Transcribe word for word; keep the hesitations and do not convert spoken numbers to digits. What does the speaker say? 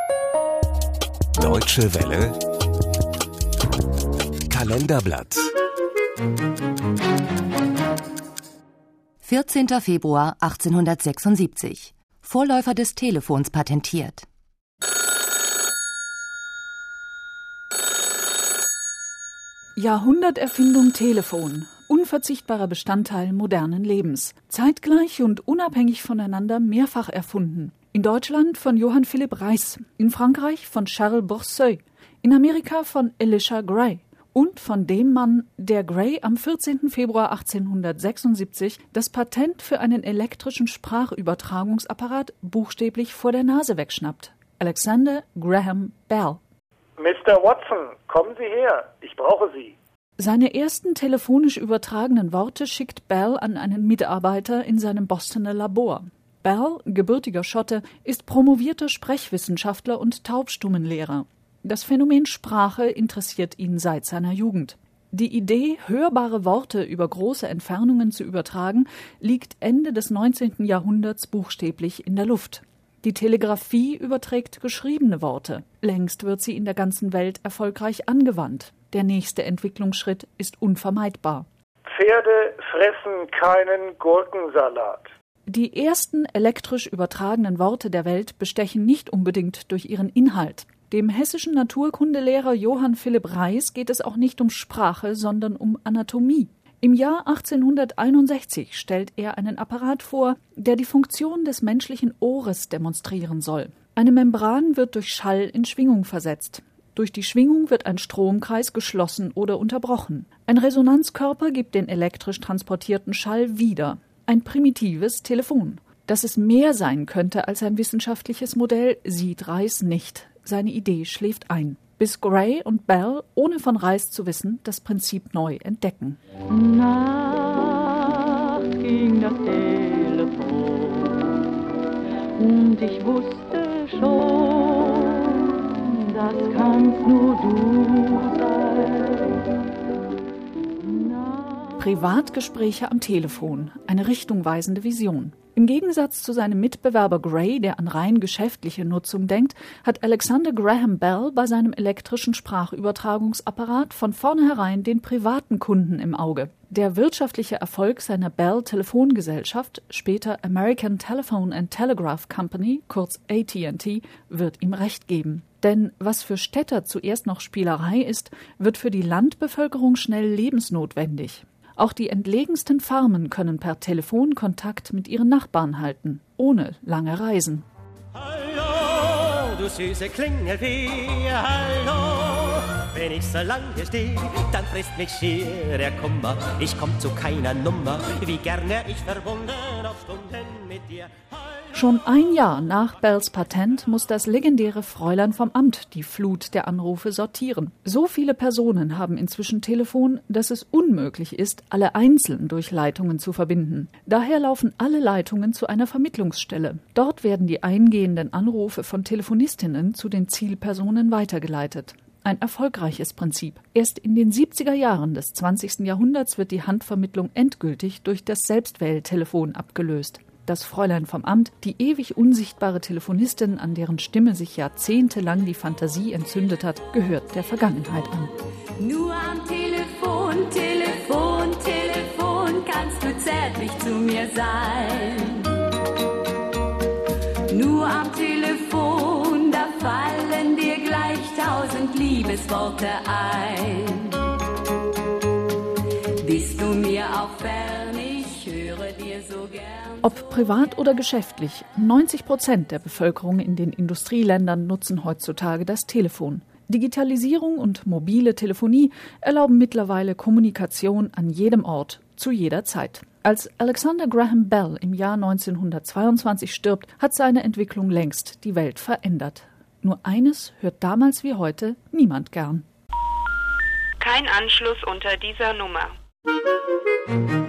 Deutsche Welle Kalenderblatt vierzehnter Februar achtzehnhundertsechsundsiebzig. Vorläufer des Telefons patentiert. Jahrhunderterfindung Telefon. Unverzichtbarer Bestandteil modernen Lebens. Zeitgleich und unabhängig voneinander mehrfach erfunden. In Deutschland von Johann Philipp Reis, in Frankreich von Charles Bourseul, in Amerika von Elisha Gray und von dem Mann, der Gray am vierzehnten Februar achtzehnhundertsechsundsiebzig das Patent für einen elektrischen Sprachübertragungsapparat buchstäblich vor der Nase wegschnappt. Alexander Graham Bell. Mister Watson, kommen Sie her, ich brauche Sie. Seine ersten telefonisch übertragenen Worte schickt Bell an einen Mitarbeiter in seinem Bostoner Labor. Bell, gebürtiger Schotte, ist promovierter Sprechwissenschaftler und Taubstummenlehrer. Das Phänomen Sprache interessiert ihn seit seiner Jugend. Die Idee, hörbare Worte über große Entfernungen zu übertragen, liegt Ende des neunzehnten Jahrhunderts buchstäblich in der Luft. Die Telegrafie überträgt geschriebene Worte. Längst wird sie in der ganzen Welt erfolgreich angewandt. Der nächste Entwicklungsschritt ist unvermeidbar. Pferde fressen keinen Gurkensalat. Die ersten elektrisch übertragenen Worte der Welt bestechen nicht unbedingt durch ihren Inhalt. Dem hessischen Naturkundelehrer Johann Philipp Reis geht es auch nicht um Sprache, sondern um Anatomie. Im Jahr achtzehnhunderteinundsechzig stellt er einen Apparat vor, der die Funktion des menschlichen Ohres demonstrieren soll. Eine Membran wird durch Schall in Schwingung versetzt. Durch die Schwingung wird ein Stromkreis geschlossen oder unterbrochen. Ein Resonanzkörper gibt den elektrisch transportierten Schall wieder. Ein primitives Telefon. Dass es mehr sein könnte als ein wissenschaftliches Modell, sieht Reis nicht. Seine Idee schläft ein. Bis Gray und Bell, ohne von Reis zu wissen, das Prinzip neu entdecken. Nacht ging das Telefon und ich wusste schon, das kannst nur du sein. Privatgespräche am Telefon, eine richtungweisende Vision. Im Gegensatz zu seinem Mitbewerber Gray, der an rein geschäftliche Nutzung denkt, hat Alexander Graham Bell bei seinem elektrischen Sprachübertragungsapparat von vornherein den privaten Kunden im Auge. Der wirtschaftliche Erfolg seiner Bell Telefongesellschaft, später American Telephone and Telegraph Company, kurz A T and T, wird ihm recht geben. Denn was für Städter zuerst noch Spielerei ist, wird für die Landbevölkerung schnell lebensnotwendig. Auch die entlegensten Farmen können per Telefon Kontakt mit ihren Nachbarn halten, ohne lange Reisen. Hallo, du süße Klingelfee, hallo. Wenn ich so lange stehe, dann frisst mich schier der Kummer. Ich komm zu keiner Nummer, wie gerne ich verbunden auf Stunden mit dir. Schon ein Jahr nach Bells Patent muss das legendäre Fräulein vom Amt die Flut der Anrufe sortieren. So viele Personen haben inzwischen Telefon, dass es unmöglich ist, alle einzeln durch Leitungen zu verbinden. Daher laufen alle Leitungen zu einer Vermittlungsstelle. Dort werden die eingehenden Anrufe von Telefonistinnen zu den Zielpersonen weitergeleitet. Ein erfolgreiches Prinzip. Erst in den siebziger Jahren des zwanzigsten Jahrhunderts wird die Handvermittlung endgültig durch das Selbstwähltelefon abgelöst. Das Fräulein vom Amt, die ewig unsichtbare Telefonistin, an deren Stimme sich jahrzehntelang die Fantasie entzündet hat, gehört der Vergangenheit an. Nur am Telefon, Telefon, Telefon kannst du zärtlich zu mir sein. Nur am Telefon, da fallen dir gleich tausend Liebesworte ein. Bist du mir auch fern, ich höre dir so gern. Ob privat oder geschäftlich, neunzig Prozent der Bevölkerung in den Industrieländern nutzen heutzutage das Telefon. Digitalisierung und mobile Telefonie erlauben mittlerweile Kommunikation an jedem Ort, zu jeder Zeit. Als Alexander Graham Bell im Jahr neunzehnhundertzweiundzwanzig stirbt, hat seine Entwicklung längst die Welt verändert. Nur eines hört damals wie heute niemand gern. Kein Anschluss unter dieser Nummer.